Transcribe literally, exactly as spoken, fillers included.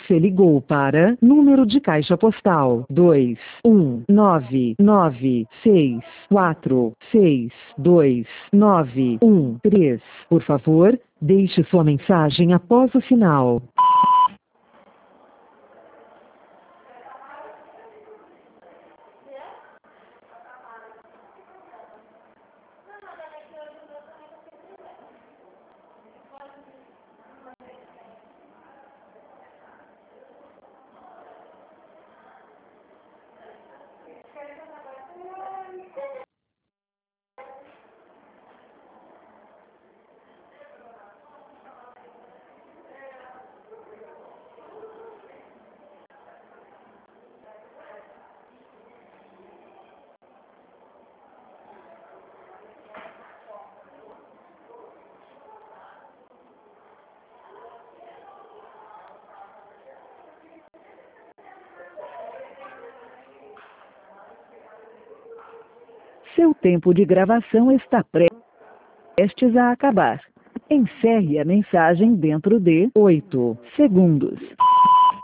Você ligou para número de caixa postal dois um nove nove seis quatro seis dois nove um três. Por favor, deixe sua mensagem após o sinal. Seu tempo de gravação está prestes a acabar. Encerre a mensagem dentro de oito segundos.